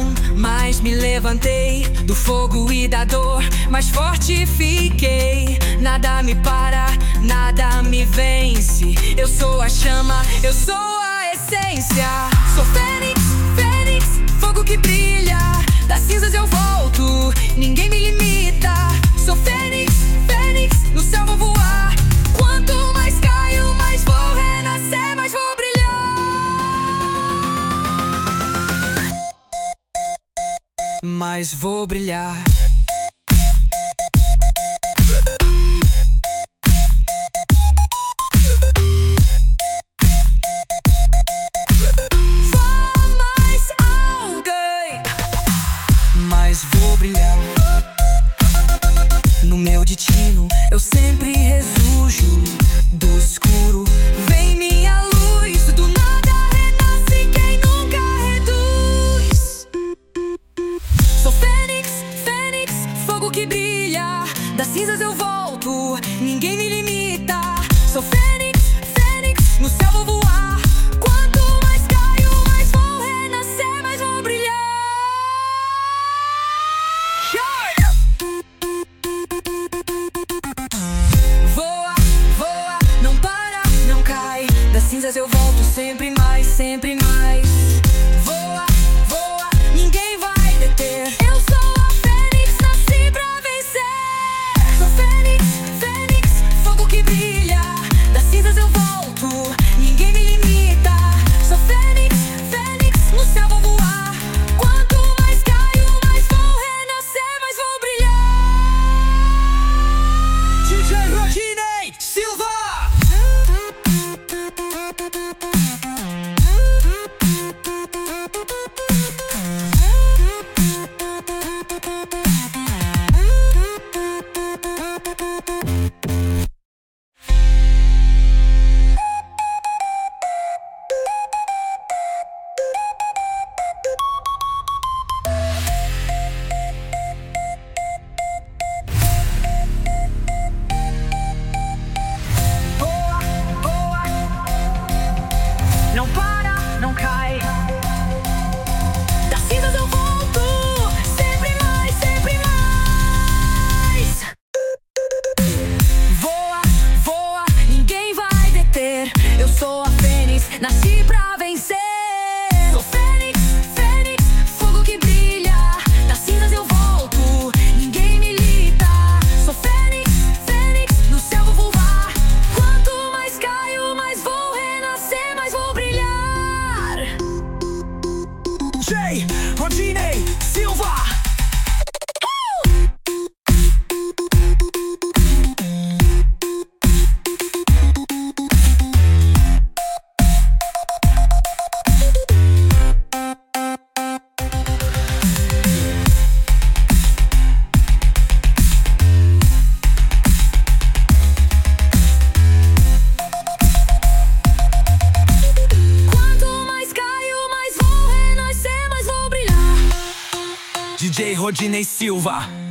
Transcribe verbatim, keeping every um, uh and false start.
mas me levantei do fogo e da dor, mais forte fiquei. Nada me para, nada me vence. Eu sou a chama, eu sou a essência. Sou fênix, fênix, fogo que brilha. Das cinzas eu volto, ninguém me limita. Sou fênix, fênix, no céu vou voar. Quanto mais caio, mais vou renascer, mais vou brilhar. Mais vou brilhar. Mas vou brilhar. No meu destino eu sempre ressurjo. Do escuro vem minha luz. Do nada renasce quem nunca reduz. Sou fênix, fênix, fogo que brilha. Das cinzas eu volto, ninguém me limita. Sou fênix, fênix, no céu vou voar. Quanto mais caio, mais vou renascer, mais vou brilhar. Voa, voa, não para, não cai. Das cinzas eu volto sempre mais, sempre mais. Voa, voa, ninguém vai deter. Eu sou a fênix, nasci pra vencer. Sou fênix, fênix, fogo que brilha. Das cinzas eu volto, ninguém me limita. Sou fênix, fênix, no céu vou voar. Quanto mais caio, mais vou renascer, mais vou brilhar. D J Rodinei Silva. Não para, não cai. Das cinzas eu volto, sempre mais, sempre mais. Voa, voa, ninguém vai deter. Eu sou a fênix, nasci pra vencer. Sou fênix, fênix, fogo que brilha. Das cinzas eu volto, ninguém me limita. Sou fênix, fênix, no céu vou voar. Quanto mais caio, mais vou renascer, mais vou brilhar. J. Rodinei Silva. Quanto mais caio, mais vou renascer, mais vou brilhar. D J Rodinei Silva.